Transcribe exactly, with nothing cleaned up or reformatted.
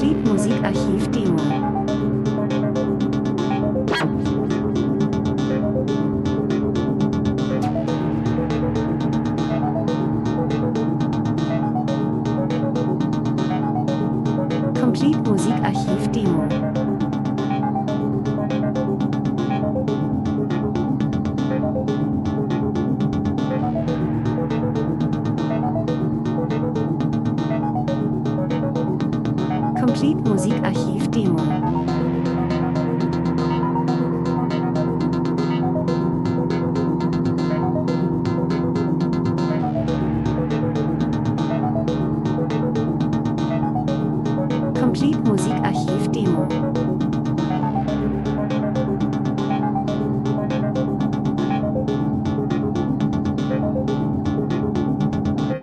Complete Musikarchiv Demo. Complete Musikarchiv Demo. Complete Musikarchiv Demo. Complete Musikarchiv